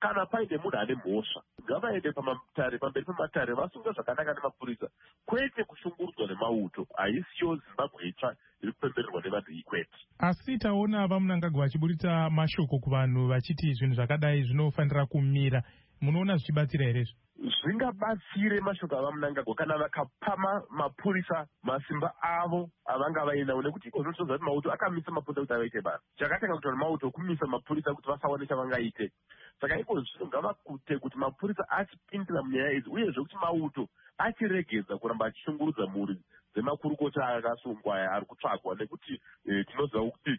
kana paine munhu ane mhosva ngavaende pamberi pematare vasunga zvakanaka nemapurisa, kwete kushungurudzwa nemauto. Haisiyo Zimbabwe itsva iri kupembererwa nevanhu ikwete. Asi taona vaMnangagwa vachiburitsa mashoko kuvanhu vachiti zvinhu zvakadai zvinofanira kumira. Munoona zvichibatsira here? Zvingabatsire mashoko avaMnangagwa kana vakapa mapurisa masimba avo avanga vainawo, nekuti iko zvinotonza kuti mauto akamisa mapurisa kuti avaite basa. Chakatanga kuti mauto kumisa mapurisa kuti vasaone chavangaite. Saka iko zvino ngavakute kuti mapurisa achipindira munyaya idzi, uyezve kuti mauto achiregedza kuramba achishungurudza mhuri dzemakurukota akasungwa aya ari kutsvagwa, nekuti tinoziva kuti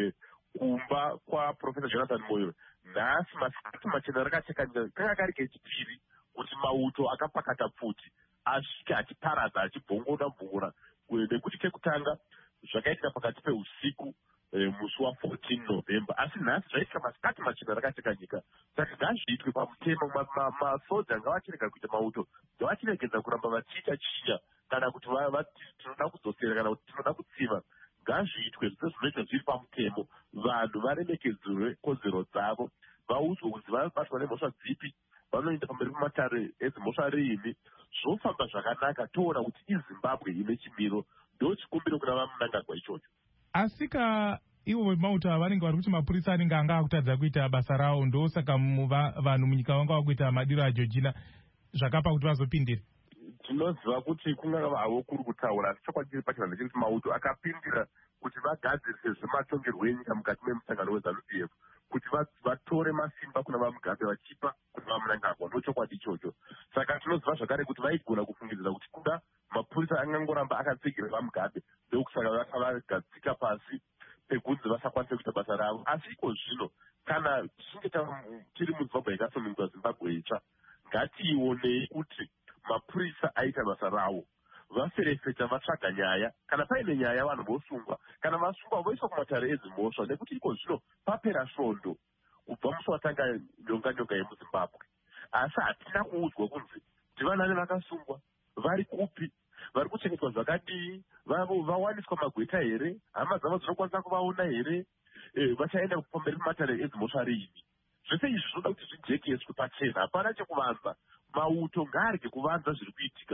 kumba kwaProfesa Jonathan Moyo nhasi masikati machena rakachekanyika kanga kari kechipiri kuti mauto akapakata pfuti asvike achiparadza achibvongora nekuti kekutanga zvakaitika pakati peusiku musi wa14 November, asi nhasi zvaitika masikati machena rakachekanyika. Saka ngazviitwe pamutemo, masoja ngavachirega kuita mauto, ngavachiregedza kuramba vachiita chinya kana kuti tinoda kudzosera kana kuti tinoda kutsiva. Ngazviitwe zvinoitwa zviri pamutemo, vanhu varemekedzerwe kodzero dzavo, vaudzwe kuti vabatwa nemhosva dzipi, vanoenda pamberi pematare edzimhosva riini, zvofamba zvakanaka. Toona kuti iZimbabwe ine chimiro, ndo chikumbiro kuna vaMnangagwa ichocho. Asika ivo vemauto vanenge vari kuti mapurisa anenge anga akutadza kuita basa rawo, ndosaka vanhu munyika vanga vakuita madiro aJorgina zvakapa kuti vazopindira. Tinoziva kuti kungava havo kuri kutaura, asi chokwadi chiri pachona ndechekuti mauto akapindira kuti vagadzirise zvematongerwo enyika mukati memusangano weZANU-PF, kuti vatore masimba kuna vaMugabe vachipa kuna vaMnangagwa, ndochokwadi ichocho. Saka tinoziva zvakare kuti vaigona kufungidzira kuti kuda mapurisa angangoramba akatsigira vaMugabe, ndokusaka vakavagadzika pasi pekunzi vasakwanise kuita basa ravo. Asi iko zvino kana tichinge tiri muZimbabwe yakasununguka Zimbabwe itsva, ngatiionei kuti mapurisa aita basa rawo, vaferefeta vatsvaga nyaya. Kana paine nyaya vanhu vosungwa, kana vasungwa voiswa kumatare edzimhosva, nekuti iko zvino papera svondo kubva musi watanga nyonga yemuZimbabwe. Asi hatina kuudzwa kunzi ndivanani vakasungwa, vari kupi, vari kuchengetwa zvakadii, vawaniswa magweta here, hama dzavo dzinokwanisa kuvaona here, vachaenda pamberi pematare edzimhosva riini. Zvese izvi zvinoda kuti zvijekeswe pachena, hapana chekuvanza. Mauto ngaarege kuvanza zviri kuitika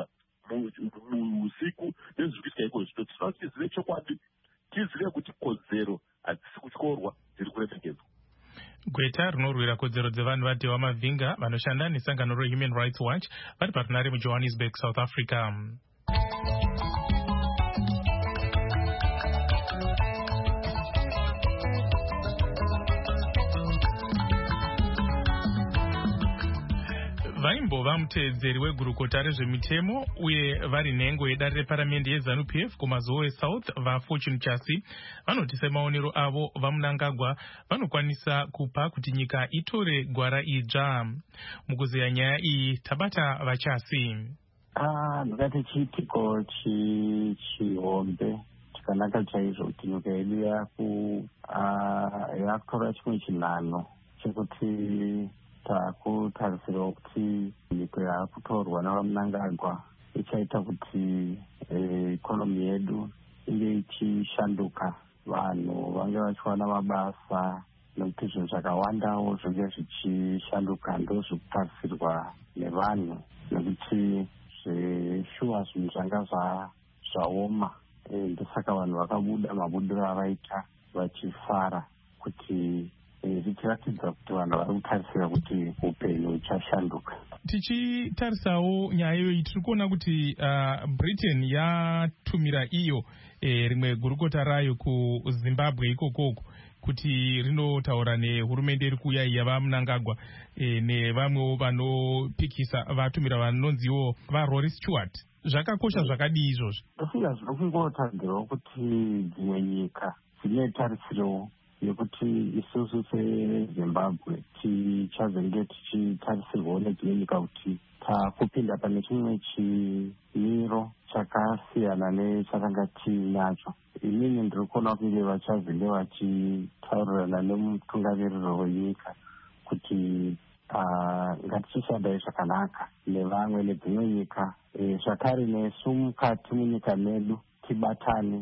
muusiku nezviri kuitika iko zvino. Tinoda kuti tizive chokwadi, tizive kuti kodzero hadzisi kutyorwa, dziri kuremekedzwa. Gweta rinorwira kodzero dzevanhu vaDhewa Mavhinga vanoshanda nesangano reHuman Rights Watch vari parunare muJohannesburg, South Africa. vaimbova muteedzeri wegurukota rezvemitemo uye vari nhengo yedare reparamende yeZANU-PF kumazuva eSouth, vaFortune Chasi vanoti semaonero avo vaMnangagwa vanokwanisa kupa kuti nyika itore gwara idzva. Mukuzeya nyaya iyi tabata vaChasi. Ndakati chiitiko chihombe chakanaka chaizvo kuti nyika yedu yakutora chimwe chinhano chekuti takutarisirawo kuti nyika yaakutorwa navaMnangagwa ichaita kuti ikonomi yedu inge ichishanduka, vanhu vange vachiwana mabasa, nekuti zvinhu zvakawandawo zvinge zvichishanduka, ndo zvekutarisirwa nevanhu, nekuti zveshuwa zvinhu zvanga zvaoma. Ndosaka vanhu vakabuda mabudiro avaita vachifara kuti zvichiratidza kuti vanhu vari kutarisira kuti upenyu huchashanduka. Tichitarisawo nyaya iyoyi, tiri kuona kuti Britain yatumira iyo rimwe gurukota rayo kuZimbabwe ikokoko kuti rinotaura nehurumende iri kuuya yavaMnangagwa nevamwewo vanopikisa, vatumira vanonziwo vaRory Stewart. Zvakakosha zvakadii izvozvo? Ndofunga zvino kungotadzirawo kuti dzimwe nyika dzine tarisiro yekuti isusu seZimbabwe tichazenge tichitarisirwawo nedzimwe nyika kuti takupinda pane chimwe chimiro chakasiyana nechakanga tiinacho. Inini ndiri kuona kunge vachazenge vachitaurirana nemutungamiriro wenyika kuti ngatichishadai zvakanaka nevamwe nedzimwe nyika, zvakare nesu mukati munyika medu tibatane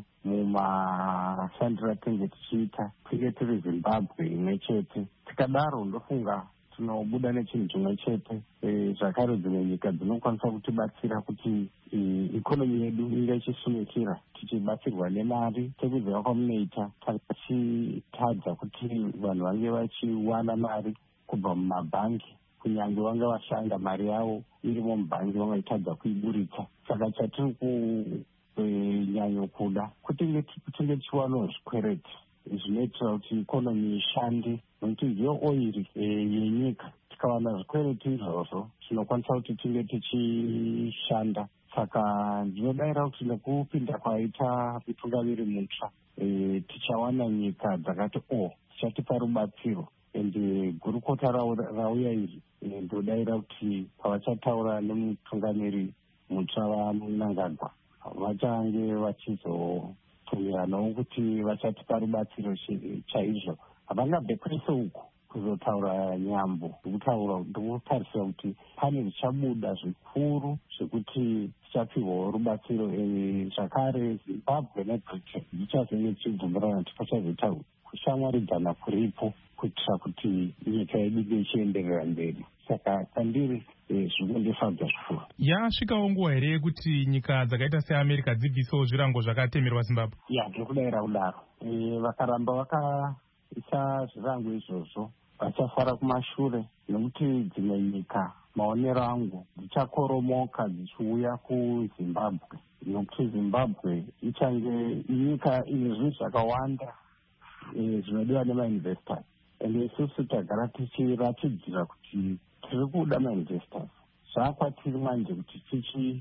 mumashandiro atinge tichiita, tinge tiri Zimbabwe imwe chete. Tikadaro ndofunga tinobuda nechinhu chimwe chete. Zvakare dzimwe nyika dzinokwanisa kutibatsira kuti ikonomi yedu inge ichisimukira tichibatsirwa nemari. Sekuziva kwamunoita takachitadza kuti vanhu vange vachiwana mari kubva mumabhangi, kunyange vanga vashanda mari yavo irimo mubhangi vangaitadza kuiburitsa. Saka chatiri kunyanyo kuda kuti tinge tichiwanawo zvikwereti zvinoitira kuti ikonomi ishande, nokuti ndiyo oiri yenyika. Tikawana zvikwereti izvozvo tinokwanisa kuti tinge tichishanda. Saka ndinodayira kuti nekupinda kwaita mutungamiri mutsva tichawana nyika dzakati tichatipa rubatsiro. Ende gurukota rauya iri ndodayira kuti pavachataura nemutungamiri mutsva vaMnangagwa vachange vachizotumiranawo kuti vachatipa rubatsiro chaizvo. Havangabvekese uku kuzotaura nyambo, ndokutarisira kuti pane zvichabuda zvikuru zvekuti tichapihwawo rubatsiro. Zvakare Zimbabwe neBritain dzichazenge dzichibvumirana kuti pachazoita kushamwaridzana kuripo kuitira kuti nyika yedu ichienderera mberi. Saka pandiri zvimwe ndifadza zvikuru. Yasvikawo nguva here yekuti nyika dzakaita seAmerica dzibvisewo zvirango zvakatemerwa Zimbabwe? Ndiri kudayira kudaro. Vakaramba vakaisa zvirango izvozvo vachafara kumashure, nokuti dzimwe nyika maonero angu dzichakoromoka dzichiuya kuZimbabwe, nokuti Zimbabwe ichange nyika ine zvinhu zvakawanda zvinodiwa nemainvestors. Ende isusu tagara tichiratidzira kuti tiri kuda mainvestors. Zvakwatiri manje kuti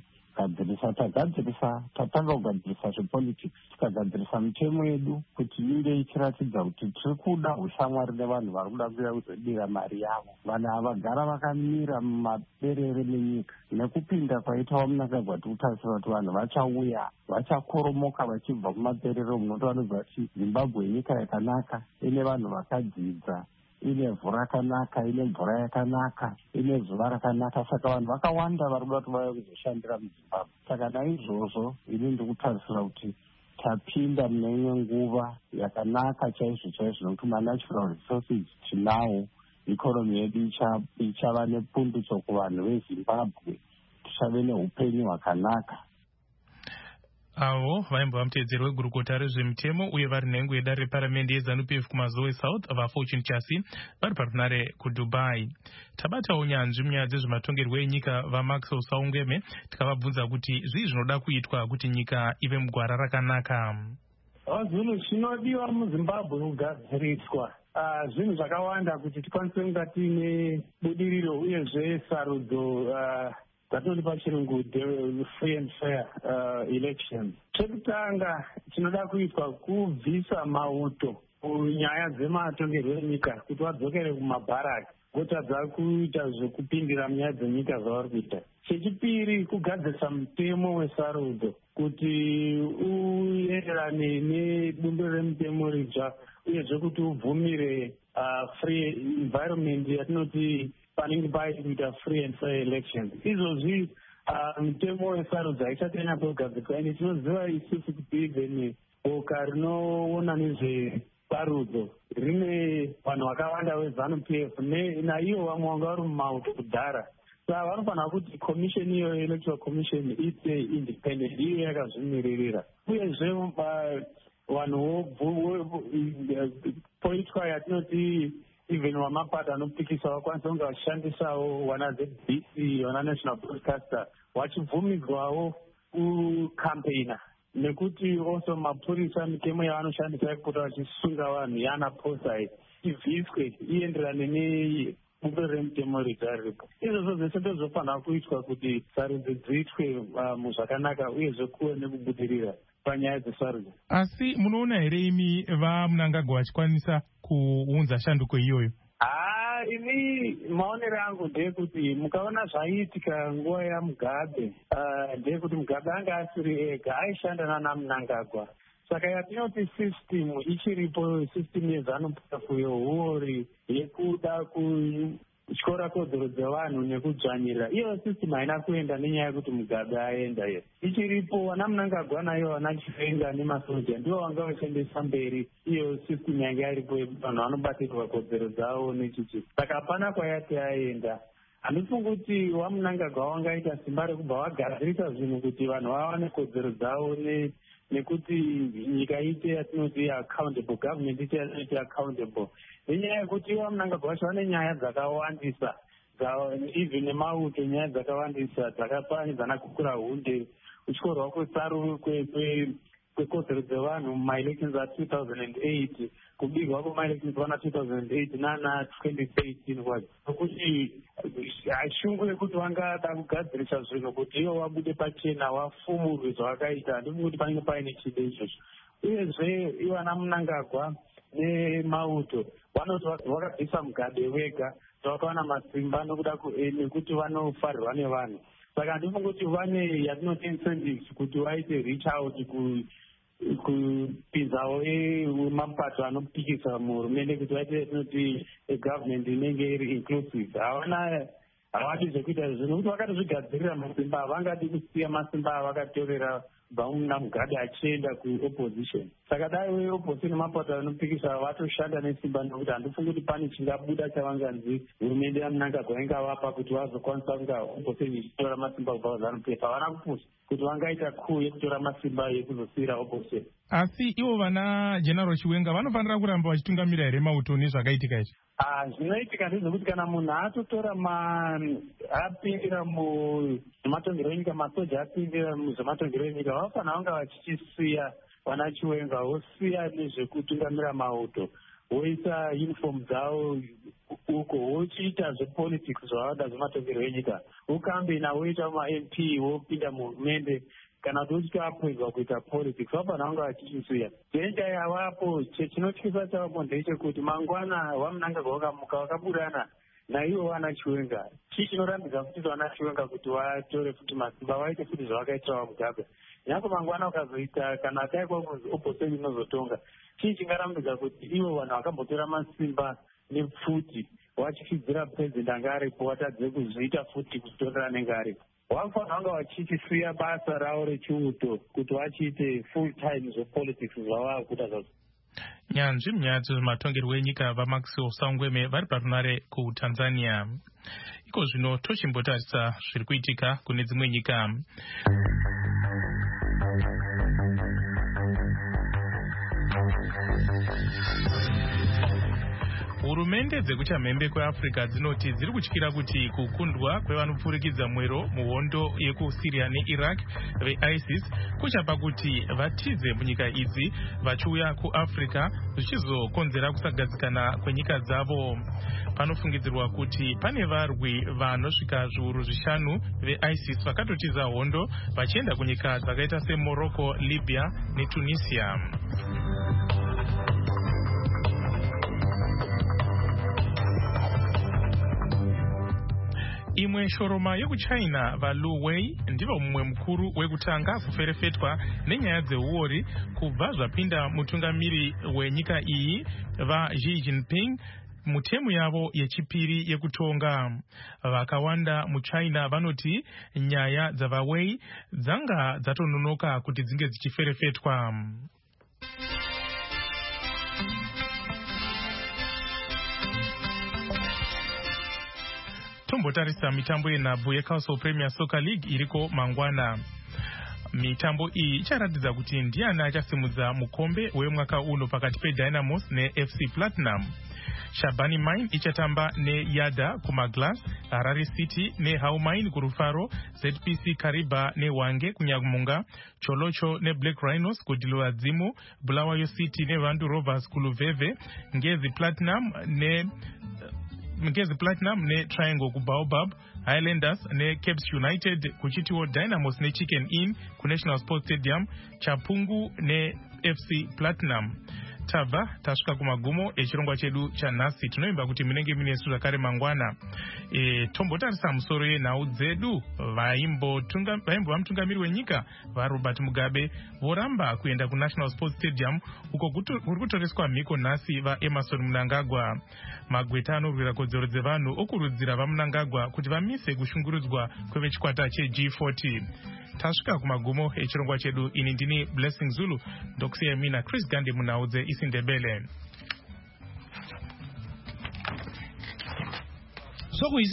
tatanga kugadzirisa zvepolitics, tikagadzirisa mitemo yedu kuti inge ichiratidza kuti tiri kuda ushamwari nevanhu vari kuda kuuya kuzodira mari yavo. Vanhu havagara vakamira mumaberere menyika. Nekupinda kwaitawo Mnangagwa tikutarisira kuti vanhu vachauya, vachakoromoka vachibva kumaberere munoti vanoziva kuti Zimbabwe nyika yakanaka, ine vanhu vakadzidza, ine vhu rakanaka, ine mvura yakanaka, ine zuva rakanaka. Saka vanhu vakawanda vari kuda kuti vauye kuzoshandira muZimbabwe. Saka naizvozvo ini ndikutarisira kuti tapinda mune imwe nguva yakanaka chaizvo chaizvo, nokuti manatural resources tinawo. Ikonomi yedu ichava nepundutso kuvanhu veZimbabwe, tichave neupenyu hwakanaka. Avo vaimbova muteedzeri wegurukota rezvemitemo uye vari nhengo yedare reparamende yeZANU-PF kumazowe South vaFortune Chasi vari parunare kuDubai. Tabatawo unyanzvi munyaya dzezvematongerwo enyika vaMaxwell Saungeme tikavabvunza kuti zvii zvinoda kuitwa kuti nyika ive mugwara rakanaka. Zvinhu zvinodiwa muZimbabwe kugadziriswa zvinhu zvakawanda kuti tikwanise kunga tiine budiriro uyezve sarudzo dzatinoti pachirungu free and fair elections. Chekutanga chinoda kuitwa kubvisa mauto kunyaya dzematongerwo enyika kuti vadzokere kumabharaki votadza kuita zvekupindira munyaya dzenyika zvavari kuita. Chechipiri kugadzirisa mutemo wesarudzo kuti uenderane nebumbiro remutemo ridzva uyezve kuti ubvumire free environment yatinoti panenge paiti kuita free and fair elections. Izvozvi mutemo wesarudzo haichatanya kugadzirwa. Ende tinoziva isusu kuti even boka rinoona nezvesarudzo rine vanhu vakawanda veZANU-PF naivo vamwe vanga vari mumauto kudhara. Saka vanofanira kuti commission iyo electoral commission ite independent, iyo yakazvimiririra. Uyezve vanhu poitwa yatinoti even vamapato anopikisa vakwanisa kunge vachishandisawo wana ZBC, wana national broadcaster, vachibvumidzwawo kukampeina, nekuti also mapurisa mitemo yavanoshandisa yekupota vachisunga vanhu yana posai ibviswe ienderane nebumbiro remutemo ridzva riripo. Izvozvo zvese ndozvofanira kuitwa kuti sarudzo dziitwe muzvakanaka uyezve kuve nekubudirira panyaya dzesarudzo. Asi munoona here imi vaMnangagwa vachikwanisa kuunza shanduko iyoyo? Ini maonero angu ndeyekuti mukaona zvaiitika nguva yaMugabe, ndeyekuti Mugabe anga asiri ega, aishanda nana Mnangagwa. Saka yatinoti system ichiripo, system yeZANU-PF yehuori yekuda kutyora kupfuura kodzero dzevanhu nekudzvanyirira. Iyo system haina kuenda nenyaya yekuti Mugabe aenda here. Ichiripo vana Mnangagwa nayo vana Chiwenga nemasoja ndivo vanga vachishandisa mberi iyo system yanga iripo yekuti vanhu vanobatirwa kodzero dzavo nechichi. Saka hapana kwayati aenda. Handifungi kuti waMnangagwa wangaita simba rekubva vagadzirisa zvinhu kuti vanhu vawane kodzero dzavo nekuti nyika ite yatinoti accountable, government ite yatinoti accountable. Nenyaya yekuti waMnangagwa vacho vane nyaya dzakawandisa, even nemauto nyaya dzakawandisa dzakafanyidzana kukura hunde uchikorwa kwetsaru kwekodzero dzevanhu mumaelections a2008 kubigwa kwemaelections vana 2008 nana 2013 kwacho. Nokuti shungu yekuti vangada kugadzirisa zvinhu kuti ivo vabude pachena vafumurwe zvavakaita. Handifuni kuti panenge paine chide izvozvo. Uyezve ivana Mnangagwa nemauto vanoti vakabvisa Mugabe wega vakawana masimba nekuti vanofarirwa nevanhu. Saka handifungi kuti vane yatinoti incentives kuti vaite reach out kupinzawo mapato anopikisa muhurumende kuti vaite yatinoti government inenge iri inclusive. Havadi zvekuita izvo nokuti vakatozvigadzirira masimba. Havangadi kusiya masimba avakatorera kubva muna Mugabe achienda kuopposition. Saka dai weopposition nemapato anopikisa vatoshanda nesimba nokuti handifungi kuti pane chingabuda chavanganzi hurumende yaMnangagwa ingavapa kuti vazokwanisa kunga opposition ichitora masimba kubva kuZANU-PF. Havana kupusa kuti vangaita coup yekutora masimba ekuzosiyira opposition. Asi ivo vana General Chiwenga vanofanira kuramba vachitungamira here mauto nezvakaitika izvi? Zvinoitika ndezvekuti kana munhu atotora apindira muzvematongerwo enyika, masoja apindira muzvematongerwo enyika, vafanira vanga vachichisiya vana Chiwenga vosiya nezvekutungamira mauto, voisa uniform dzavo uko, vochiita zvepolitics zvavada zvematongerwo enyika, vokambena voita ma-MP vopinda muhurumende kana kuti uchitoappointwa kuita politics. Vafanira vanga vachisiya. Denda yavapo chinotyisa chavapo ndechekuti mangwana waMnangagwa vakamuka vakaburana naivo vana Chiwenga. Chii chinorambidza futi vana Chiwenga kuti vatore futi masimba vaite futi zvavakaitira vaMugabe. Nyako mangwana ukazoita kana akaikwa kunzi opposition inozotonga, chii chingarambidza kuti ivo vanhu vakambotora masimba nepfuti vachichidzira president anga aripo watadze kuzviita futi kutorera anenge aripo. Vafanira vanga vachisiya basa ravo rechiuto kuti vachiite full time zvepolitics zvavaakuda zvazvo. Nyanzvi munyaya dzematongerwo enyika vaMaxwell Sangweme vari parunare kuTanzania. Iko zvino tochimbotarisa zviri kuitika kune dzimwe nyika. Hurumende dzekuchamhembe kweAfrica dzinoti dziri kutyira kuti kukundwa kwevanopfurikidza mwero muhondo yekuSyria neIraq veISIS kuchapa kuti vatize munyika idzi vachiuya kuAfrica zvichizokonzera kusagadzikana kwenyika dzavo. Panofungidzirwa kuti pane varwi vanosvika zviuru 5 veISIS vakatotiza hondo vachienda kunyika dzakaita seMorocco, Libya neTunisia. Imwe shoroma yekuChina vaLu Wei ndivo mumwe mukuru wekutanga kuferefetwa nenyaya dzeuori kubva zvapinda mutungamiri wenyika iyi vaXi Jinping mutemu yavo yechipiri yekutonga. Vakawanda muChina vanoti nyaya dzavaWei dzanga dzatononoka kuti dzinge dzichiferefetwa. Tombotarisa mitambo yenhabvu yeCastle Premier Soccer League iriko mangwana. Mitambo iyi icharatidza kuti ndiani achasimudza mukombe wemwaka uno pakati peDynamos neFC Platinum. Shabani Mine ichatamba neYada kumaGlass, Harare City neHaumain kurufaro, ZPC Kariba neWange kunyamunga, Cholocho neBlack Rhinos kudilwadzimu, Bulawayo City neVandu Rovers kuluveve, Ngezi Platinum ne Triangle kuBaobab, Highlanders ne Caps United kuchitiwo Dynamos ne Chicken Inn ku National Sports Stadium, Chapungu ne FC Platinum. Tava tasvika kumagumo echirongwa chedu chanhasi. Tinoimba kuti munenge mine su zvakare mangwana. Tombotarisa musoro yenhau dzedu, vaimbova mutungamiri wenyika vaRobert Mugabe voramba kuenda kuNational Sports Stadium uko kuri kutoreswa mhiko nhasi vaEmerson Mnangagwa. Magweta anorwira kodzero dzevanhu okurudzira vaMnangagwa kuti vamise kushungurudzwa kwevechikwata cheG40. Tasvika kumagumo echirongwa chedu. Ini ndini Blessing Zulu, ndokusiya mina Chris Gande munhau dzeIsindebele.